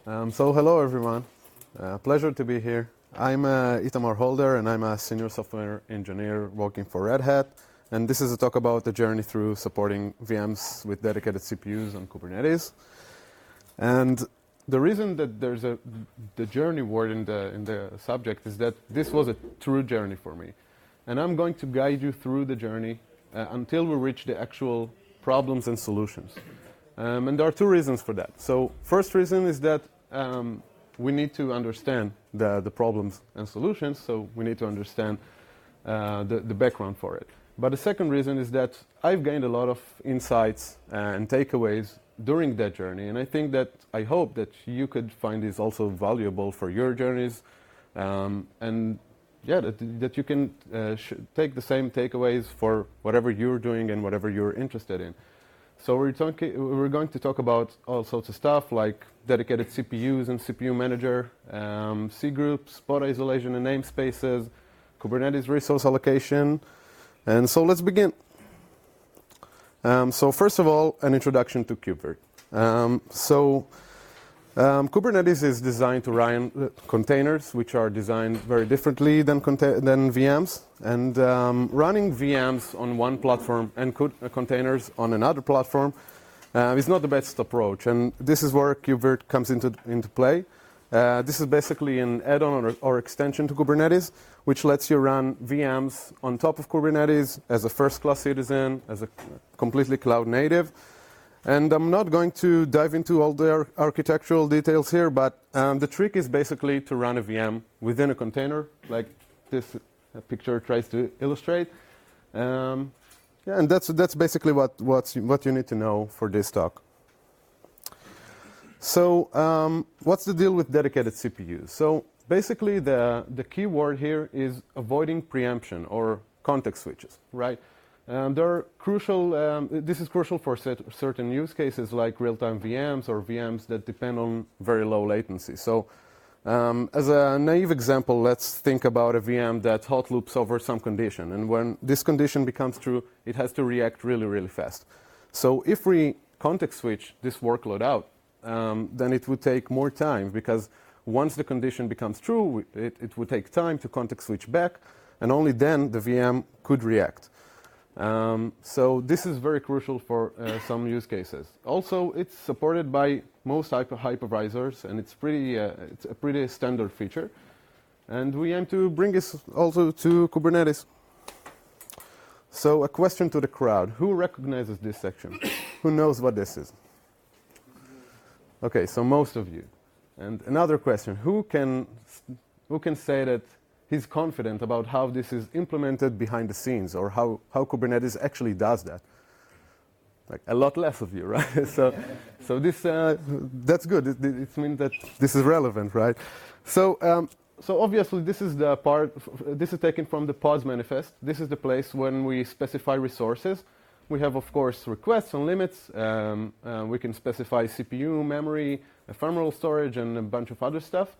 So hello everyone, pleasure to be here. I'm Itamar Holder and I'm a senior software engineer working for Red Hat, and this is a talk about the journey through supporting VMs with dedicated CPUs on Kubernetes. And the reason that there's the journey word in the subject is that this was a true journey for me, and I'm going to guide you through the journey until we reach the actual problems and solutions. And there are two reasons for that. So first reason is that we need to understand the problems and solutions, so we need to understand the background for it. But the second reason is that I've gained a lot of insights and takeaways during that journey, and I hope that you could find this also valuable for your journeys, and yeah, that you can take the same takeaways for whatever you're doing and whatever you're interested in. So we're going to talk about all sorts of stuff like dedicated CPUs and CPU manager, C groups, pod isolation and namespaces, Kubernetes resource allocation, and so let's begin. So first of all, an introduction to KubeVirt. Kubernetes is designed to run containers, which are designed very differently than VMs. And running VMs on one platform and containers on another platform is not the best approach. And this is where KubeVirt comes into play. This is basically an add-on or extension to Kubernetes, which lets you run VMs on top of Kubernetes as a first-class citizen, as a completely cloud native. And I'm not going to dive into all the architectural details here, but the trick is basically to run a VM within a container, like this picture tries to illustrate. Yeah, and that's basically what you need to know for this talk. So what's the deal with dedicated CPUs? So basically the key word here is avoiding preemption or context switches, right? They're crucial. This is crucial for certain use cases like real-time VMs or VMs that depend on very low latency. So as a naive example, let's think about a VM that hot loops over some condition. And when this condition becomes true, it has to react really, really fast. So if we context switch this workload out, then it would take more time, because once the condition becomes true, it would take time to context switch back, and only then the VM could react. So this is very crucial for some use cases. Also, it's supported by most hypervisors, and it's a pretty standard feature. And we aim to bring this also to Kubernetes. So a question to the crowd: who recognizes this section? Who knows what this is? Okay, so most of you. And another question: who can say that he's confident about how this is implemented behind the scenes, or how Kubernetes actually does that? Like a lot less of you, right? So this that's good. It means that this is relevant, right? So obviously this is the part. This is taken from the pods manifest. This is the place when we specify resources. We have, of course, requests and limits. We can specify CPU, memory, ephemeral storage, and a bunch of other stuff.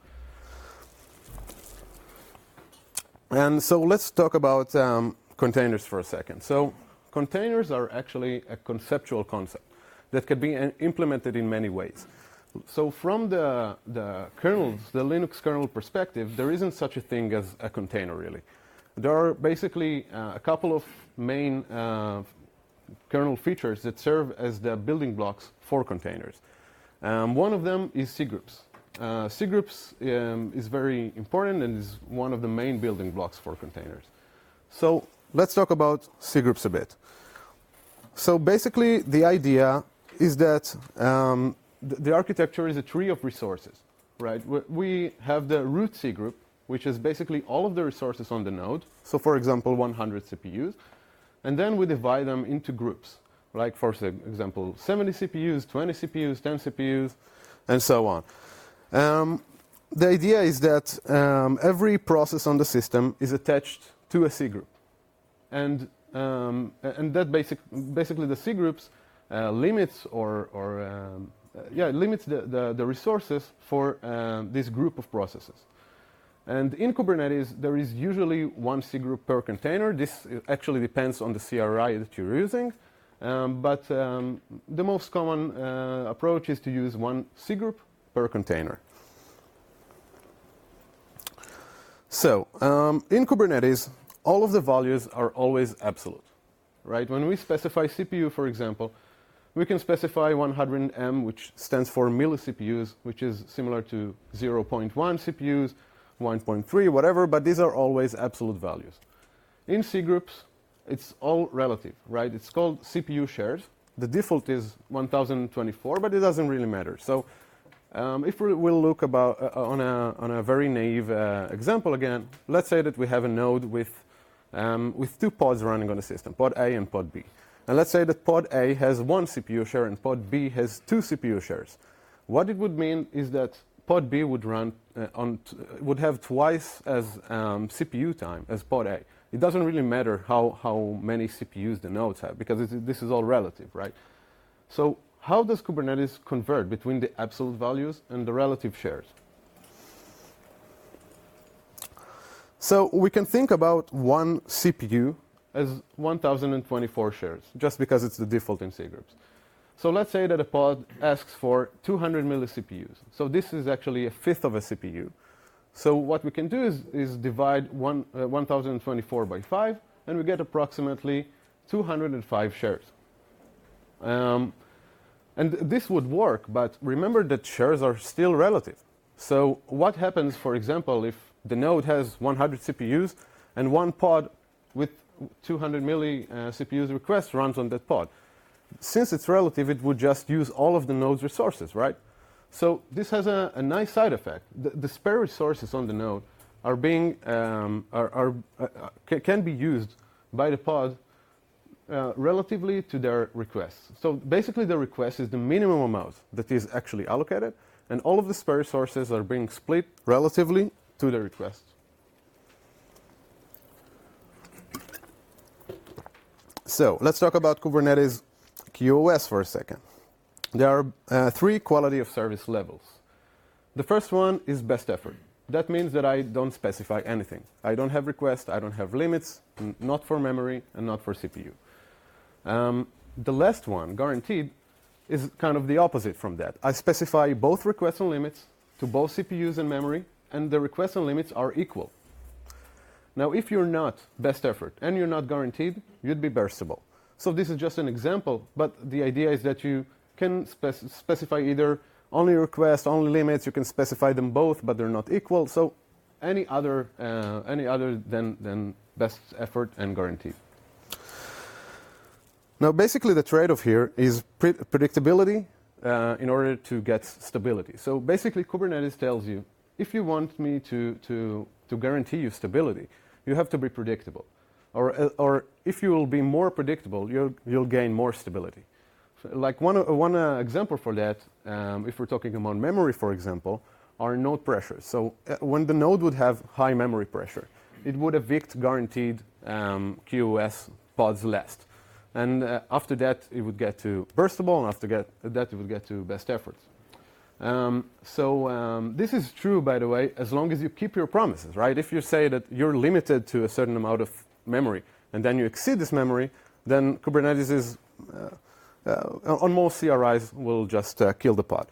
And so let's talk about containers for a second. So containers are actually a conceptual concept that can be implemented in many ways. So from the kernels, the Linux kernel perspective, there isn't such a thing as a container, really. There are basically a couple of main kernel features that serve as the building blocks for containers. One of them is cgroups. Cgroups is very important and is one of the main building blocks for containers. So let's talk about cgroups a bit. So basically the idea is that the architecture is a tree of resources, right? We have the root cgroup, which is basically all of the resources on the node. So for example, 100 CPUs. And then we divide them into groups, like for example, 70 CPUs, 20 CPUs, 10 CPUs, and so on. The idea is that every process on the system is attached to a C group, and that basically the C groups limits limits the resources for this group of processes. And in Kubernetes, there is usually one C group per container. This actually depends on the CRI that you're using. But the most common approach is to use one C group per container. So in Kubernetes, all of the values are always absolute, right? When we specify CPU, for example, we can specify 100M, which stands for milli-CPUs, which is similar to 0.1 CPUs, 1.3, whatever, but these are always absolute values. In C groups, it's all relative, right? It's called CPU shares. The default is 1024, but it doesn't really matter. So if we'll look on a very naive example again, let's say that we have a node with two pods running on the system, pod A and pod B. And let's say that pod A has one CPU share and pod B has two CPU shares. What it would mean is that pod B would run would have twice as CPU time as pod A. It doesn't really matter how many CPUs the nodes have, because this is all relative, right? So how does Kubernetes convert between the absolute values and the relative shares? So we can think about one CPU as 1024 shares, just because it's the default in C groups. So let's say that a pod asks for 200 milli-CPUs. So this is actually a fifth of a CPU. So what we can do is divide 1024 by 5, and we get approximately 205 shares. And this would work, but remember that shares are still relative. So what happens, for example, if the node has 100 CPUs and one pod with 200 milli CPUs request runs on that pod? Since it's relative, it would just use all of the node's resources, right? So this has a nice side effect. The spare resources on the node are can be used by the pod relatively to their requests. So basically, the request is the minimum amount that is actually allocated, and all of the spare resources are being split relatively to the request. So let's talk about Kubernetes QoS for a second. There are three quality of service levels. The first one is best effort. That means that I don't specify anything. I don't have requests, I don't have limits, not for memory and not for CPU. The last one, guaranteed, is kind of the opposite from that. I specify both requests and limits to both CPUs and memory, and the requests and limits are equal. Now, if you're not best effort and you're not guaranteed, you'd be burstable. So this is just an example, but the idea is that you can specify either only requests, only limits. You can specify them both, but they're not equal. So any other than best effort and guaranteed. Now, basically, the trade-off here is predictability in order to get stability. So basically, Kubernetes tells you, if you want me to guarantee you stability, you have to be predictable. Or if you will be more predictable, you'll gain more stability. Like one example for that, if we're talking about memory, for example, are node pressures. So when the node would have high memory pressure, it would evict guaranteed QoS pods last. And after that, it would get to burstable, and after that, it would get to best efforts. This is true, by the way, as long as you keep your promises, right? If you say that you're limited to a certain amount of memory, and then you exceed this memory, then Kubernetes is, on most CRIs, will just kill the pod.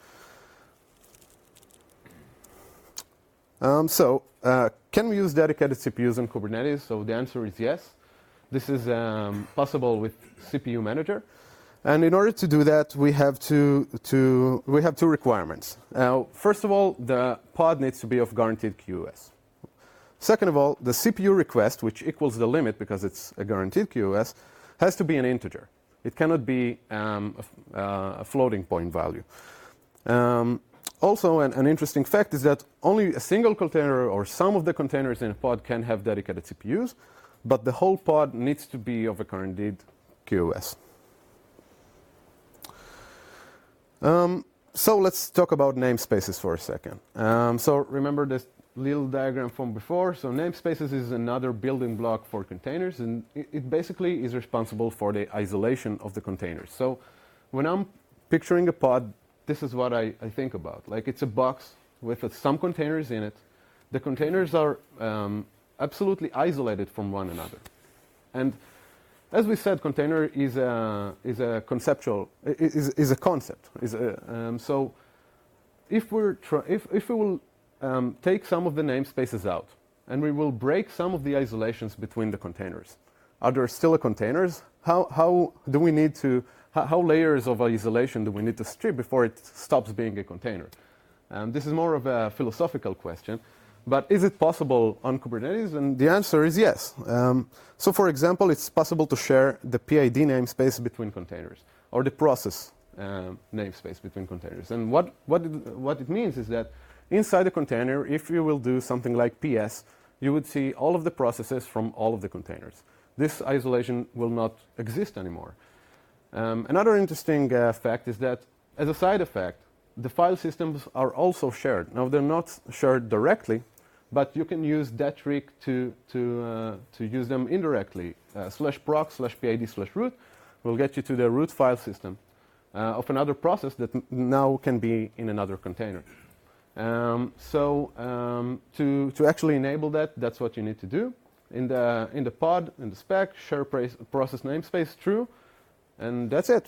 Can we use dedicated CPUs on Kubernetes? So the answer is yes. This is possible with CPU Manager. And in order to do that, we have two requirements. First of all, the pod needs to be of guaranteed QoS. Second of all, the CPU request, which equals the limit because it's a guaranteed QoS, has to be an integer. It cannot be a floating point value. Also, an interesting fact is that only a single container or some of the containers in a pod can have dedicated CPUs, but the whole pod needs to be of a guaranteed QoS. So let's talk about namespaces for a second. So remember this little diagram from before. So namespaces is another building block for containers, and it basically is responsible for the isolation of the containers. So when I'm picturing a pod, this is what I think about. Like, it's a box with some containers in it. The containers are absolutely isolated from one another. And as we said, container is a concept. So if we will take some of the namespaces out, and we will break some of the isolations between the containers, are there still containers? How do we need to, how layers of isolation do we need to strip before it stops being a container? This is more of a philosophical question, but is it possible on Kubernetes? And the answer is yes. So for example, it's possible to share the PID namespace between containers, or the process namespace between containers. And what it means is that inside a container, if you will do something like PS, you would see all of the processes from all of the containers. This isolation will not exist anymore. Another interesting fact is that, as a side effect, the file systems are also shared. Now, they're not shared directly, but you can use that trick to use them indirectly. /proc/pid/root will get you to the root file system of another process that now can be in another container. To actually enable that, that's what you need to do. In the pod, in the spec, share process namespace true, and that's it.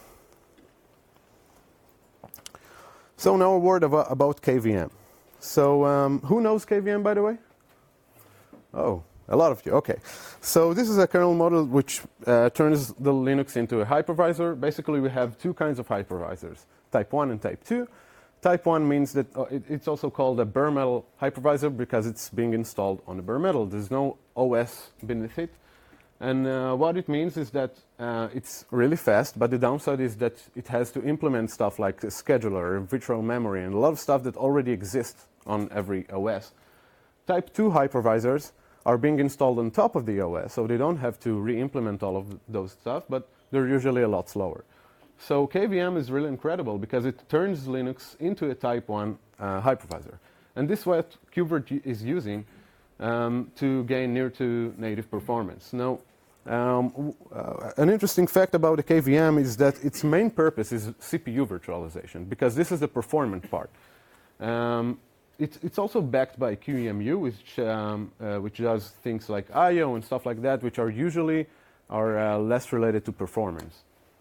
So now a word about KVM. So who knows KVM, by the way? Oh, a lot of you. Okay. So this is a kernel model which turns the Linux into a hypervisor. Basically, we have two kinds of hypervisors, type 1 and type 2. Type 1 means that it's also called a bare metal hypervisor because it's being installed on a bare metal. There's no OS beneath it. And what it means is that it's really fast, but the downside is that it has to implement stuff like a scheduler, virtual memory, and a lot of stuff that already exists on every OS. Type 2 hypervisors are being installed on top of the OS, so they don't have to re-implement all of those stuff, but they're usually a lot slower. So KVM is really incredible because it turns Linux into a type 1 hypervisor. And this is what KubeVirt is using to gain near-to-native performance. Now, an interesting fact about the KVM is that its main purpose is CPU virtualization, because this is the performant part. It's also backed by QEMU, which does things like I/O and stuff like that, which are usually less related to performance.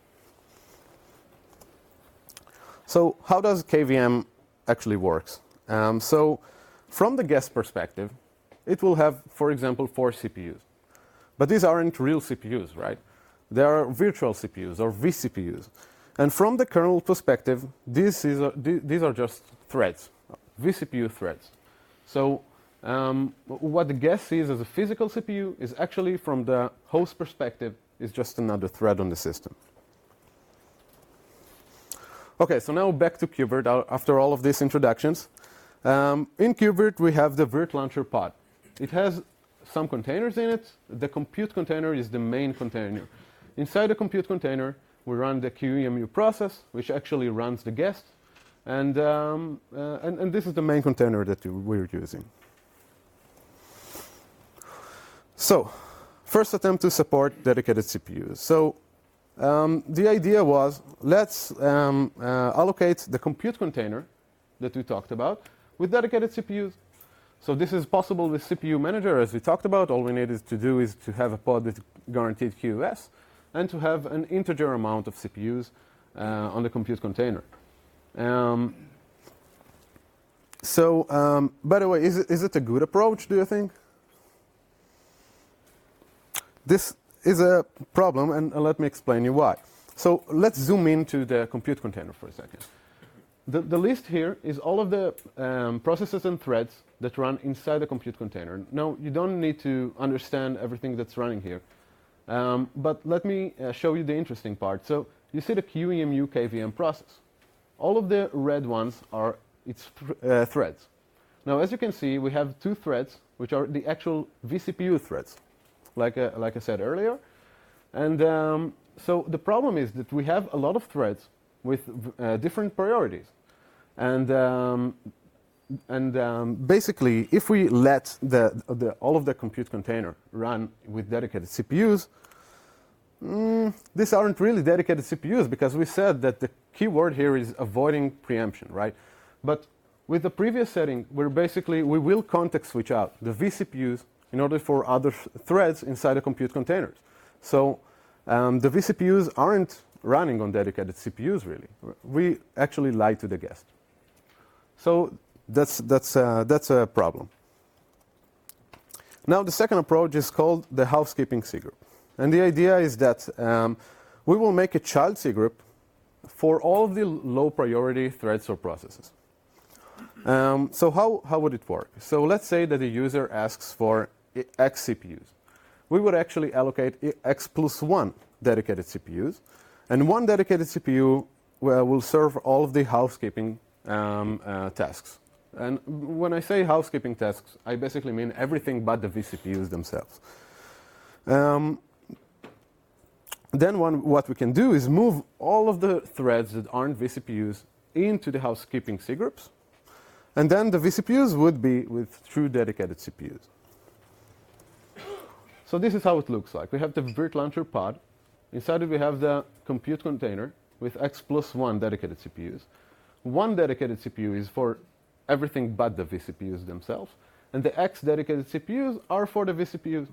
So how does KVM actually works? So from the guest perspective, it will have, for example, 4 CPUs. But these aren't real CPUs, right? They are virtual CPUs or vCPUs. And from the kernel perspective, these are just threads, vCPU threads. So what the guest sees as a physical CPU is actually, from the host perspective, is just another thread on the system. Okay, so now back to KubeVirt after all of these introductions. In KubeVirt, we have the Virt Launcher pod. It has some containers in it. The compute container is the main container. Inside the compute container, we run the QEMU process, which actually runs the guest. And this is the main container that we're using. So, first attempt to support dedicated CPUs. So, the idea was, let's allocate the compute container that we talked about with dedicated CPUs. So this is possible with CPU Manager, as we talked about. All we needed to do is to have a pod with guaranteed QoS and to have an integer amount of CPUs on the compute container. By the way, is it a good approach, do you think? This is a problem, and let me explain you why. So let's zoom into the compute container for a second. The list here is all of the processes and threads that run inside the compute container. Now, you don't need to understand everything that's running here. But let me show you the interesting part. So you see the QEMU KVM process. All of the red ones are its threads. Now, as you can see, we have 2 threads, which are the actual vCPU threads, like I said earlier. And so the problem is that we have a lot of threads with different priorities. And basically, if we let all of the compute container run with dedicated CPUs, these aren't really dedicated CPUs, because we said that the key word here is avoiding preemption, right? But with the previous setting, we will context switch out the vCPUs in order for other threads inside the compute containers. So the vCPUs aren't running on dedicated CPUs, really. We actually lie to the guest. So that's a problem. Now the second approach is called the housekeeping C group. And the idea is that we will make a child C group for all of the low priority threads or processes. So how would it work? So let's say that the user asks for X CPUs. We would actually allocate X plus 1 dedicated CPUs. And one dedicated CPU will serve all of the housekeeping tasks. And when I say housekeeping tasks, I basically mean everything but the vCPUs themselves. Then what we can do is move all of the threads that aren't vCPUs into the housekeeping C groups. And then the vCPUs would be with true dedicated CPUs. So this is how it looks like. We have the Virt Launcher pod. Inside it we have the compute container with X plus 1 dedicated CPUs. One dedicated CPU is for everything but the vCPUs themselves. And the X dedicated CPUs are for the vCPUs.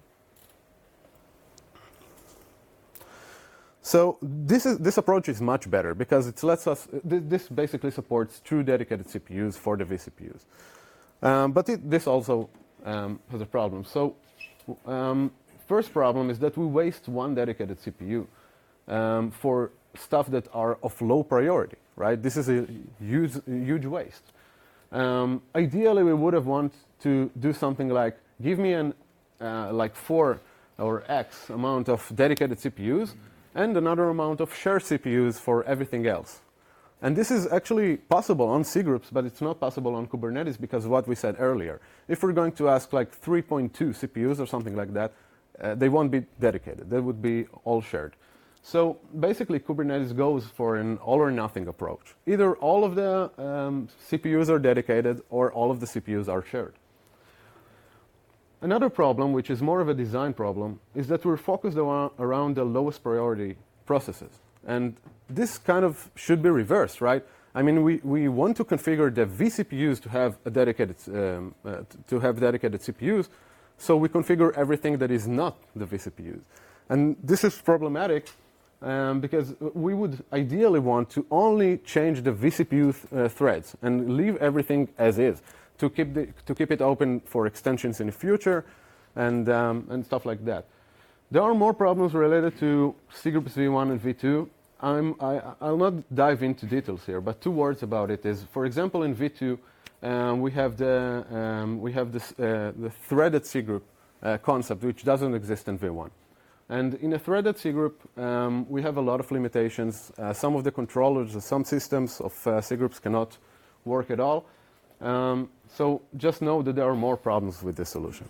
So this approach is much better because it lets us, this basically supports true dedicated CPUs for the vCPUs. But this also has a problem. So first problem is that we waste one dedicated CPU for stuff that are of low priority, right? This is a huge waste. Ideally, we would have wanted to do something like give me like 4 or X amount of dedicated CPUs and another amount of shared CPUs for everything else. And this is actually possible on C groups, but it's not possible on Kubernetes because of what we said earlier. If we're going to ask like 3.2 CPUs or something like that, they won't be dedicated. They would be all shared. So basically, Kubernetes goes for an all or nothing approach. Either all of the CPUs are dedicated or all of the CPUs are shared. Another problem, which is more of a design problem, is that we're focused around the lowest priority processes. And this kind of should be reversed, right? I mean, we want to configure the vCPUs to have a dedicated dedicated CPUs, so we configure everything that is not the vCPUs. And this is problematic because we would ideally want to only change the vCPU threads and leave everything as is to keep it open for extensions in the future and stuff like that. There are more problems related to C groups v1 and v2. I'll not dive into details here, but 2 words about it is, for example, in v2 we have the threaded C group concept, which doesn't exist in v1. And in a threaded C group, we have a lot of limitations. Some of the controllers, some systems of C groups cannot work at all. So just know that there are more problems with this solution.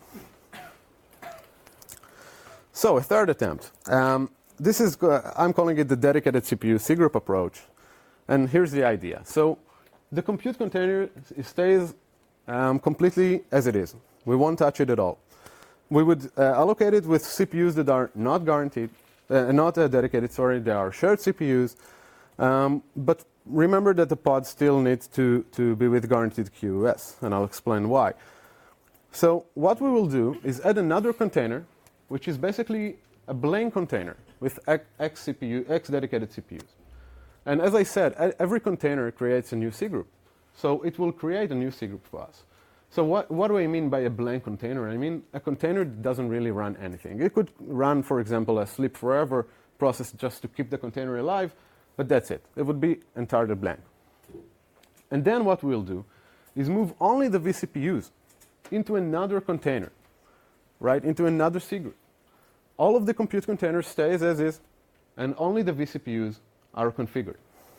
So a third attempt. This is, I'm calling it the dedicated CPU C group approach. And here's the idea. So the compute container stays completely as it is. We won't touch it at all. We would allocate it with CPUs that are not guaranteed, not dedicated, sorry, they are shared CPUs. But remember that the pod still needs to be with guaranteed QoS, and I'll explain why. So what we will do is add another container, which is basically a blank container with X dedicated CPUs. And as I said, every container creates a new C group. So it will create a new C group for us. So what do I mean by a blank container? I mean a container that doesn't really run anything. It could run, for example, a sleep forever process just to keep the container alive, but that's it. It would be entirely blank. And then what we'll do is move only the vCPUs into another container, right, into another C group. All of the compute containers stays as is, and only the vCPUs are configured.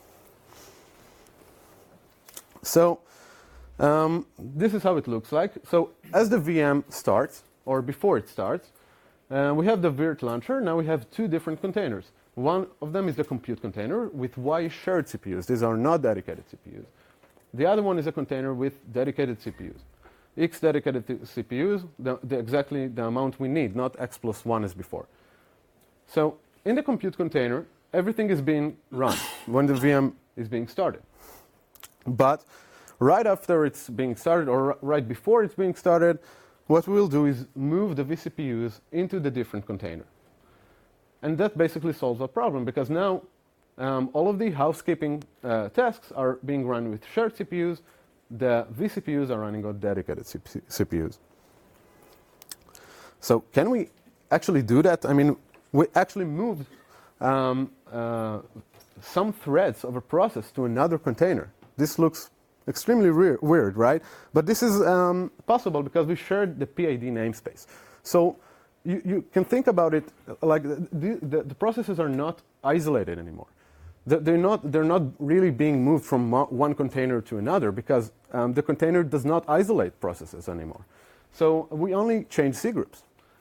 So this is how it looks like. So as the VM starts, or before it starts, we have the Virt launcher. Now we have 2 different containers. One of them is the compute container with Y shared CPUs. These are not dedicated CPUs. The other one is a container with dedicated CPUs. X dedicated CPUs, exactly the amount we need, not X plus 1 as before. So in the compute container, everything is being run when the VM is being started. But right after it's being started, or right before it's being started, what we'll do is move the vCPUs into the different container. And that basically solves our problem, because now all of the housekeeping tasks are being run with shared CPUs, the vCPUs are running on dedicated CPUs. So can we actually do that? I mean, we actually moved some threads of a process to another container. This looks extremely weird, right? But this is possible because we shared the PID namespace. So you can think about it like the processes are not isolated anymore. They're not really being moved from one container to another because the container does not isolate processes anymore. So we only change cgroups.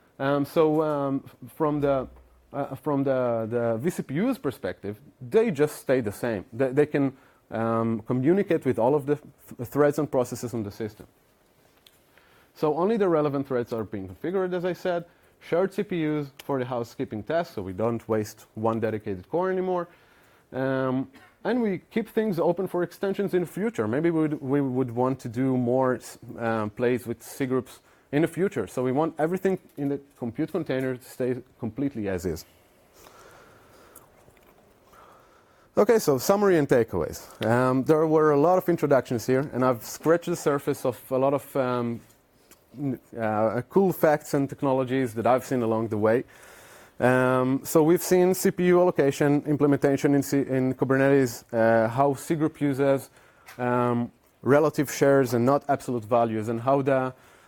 From the vCPU's perspective, they just stay the same. They can communicate with all of the threads and processes on the system. So only the relevant threads are being configured, as I said. Shared CPUs for the housekeeping task, so we don't waste one dedicated core anymore. And we keep things open for extensions in the future. Maybe we would want to do more plays with cgroups in the future. So we want everything in the compute container to stay completely as is. Okay, so summary and takeaways. There were a lot of introductions here, and I've scratched the surface of a lot of cool facts and technologies that I've seen along the way. So we've seen CPU allocation implementation in Kubernetes, how cgroup uses relative shares and not absolute values, and how the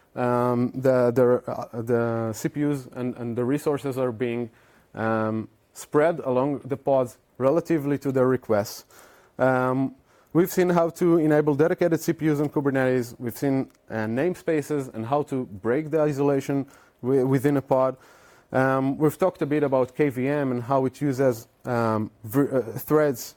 CPUs and the resources are being spread along the pods relatively to their requests. We've seen how to enable dedicated CPUs in Kubernetes. We've seen namespaces and how to break the isolation within a pod. We've talked a bit about KVM and how it uses threads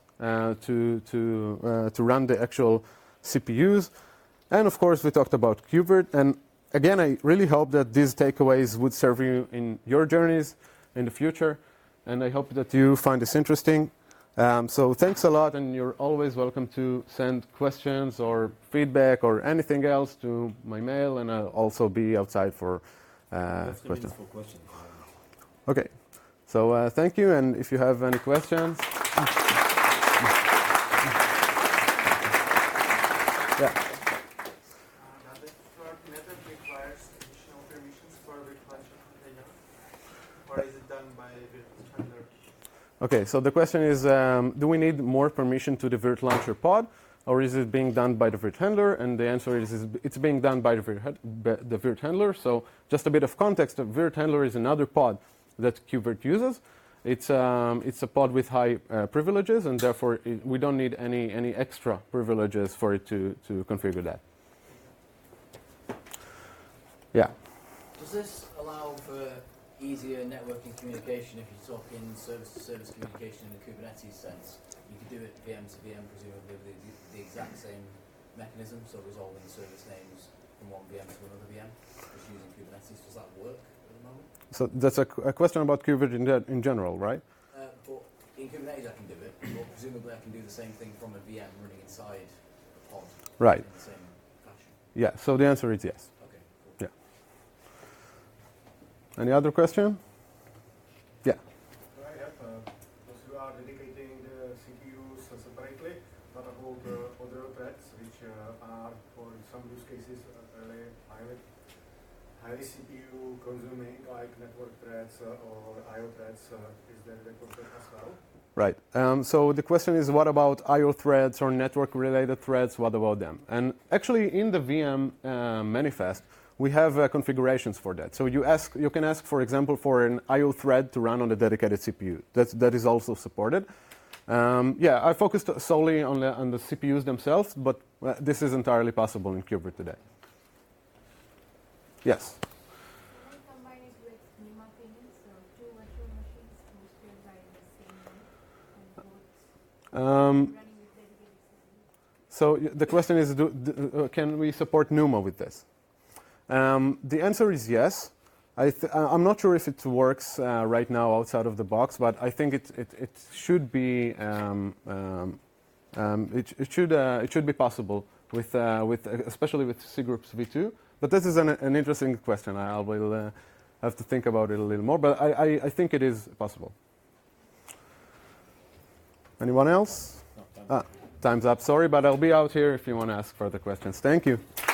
to run the actual CPUs. And of course, we talked about KubeVirt. And again, I really hope that these takeaways would serve you in your journeys in the future. And I hope that you find this interesting. So thanks a lot, and you're always welcome to send questions or feedback or anything else to my mail, and I'll also be outside for questions. Okay, so thank you, and if you have any questions. Yeah. Does the network requires additional permissions for virtual container, or is it done by VirtLauncher? Okay, so the question is, do we need more permission to the VirtLauncher pod, or is it being done by the Virt handler? And the answer is it's being done by the Virt handler. So just a bit of context, the Virt handler is another pod that KubeVirt uses. It's a pod with high privileges, and therefore we don't need any extra privileges for it to configure that. Yeah. Does this allow for easier networking communication if you're talking service-to-service communication in the Kubernetes sense? You could do it VM to VM, presumably with the exact same mechanism, so resolving service names from one VM to another VM, just using Kubernetes. Does that work at the moment? So that's a question about KubeVirt in general, right? But in Kubernetes I can do it, but presumably I can do the same thing from a VM running inside a pod. Right. In the same fashion. Yeah, so the answer is yes. Okay, cool. Yeah. Any other question? Yeah. I have, because you are dedicating the CPUs separately, what about other threads which are, for some use cases, really highly CPU consuming, like network threads or IO threads? Is there network as well? Right. So the question is, what about IO threads or network-related threads? What about them? And actually, in the VM manifest, we have configurations for that. So you can ask, for example, for an IO thread to run on a dedicated CPU. That is also supported. Yeah, I focused solely on the CPUs themselves, but this is entirely possible in KubeVirt today. Yes. Can we combine it with NUMA payments, so two virtual machines hosted by the same node and both running with dedicated systems? So the question is, can we support NUMA with this? The answer is yes. I'm not sure if it works right now outside of the box, but I think it should be it should be possible with especially with cgroups v2. But this is an interesting question. I will have to think about it a little more. But I think it is possible. Anyone else? No, Time's up. Sorry, but I'll be out here if you want to ask further questions. Thank you.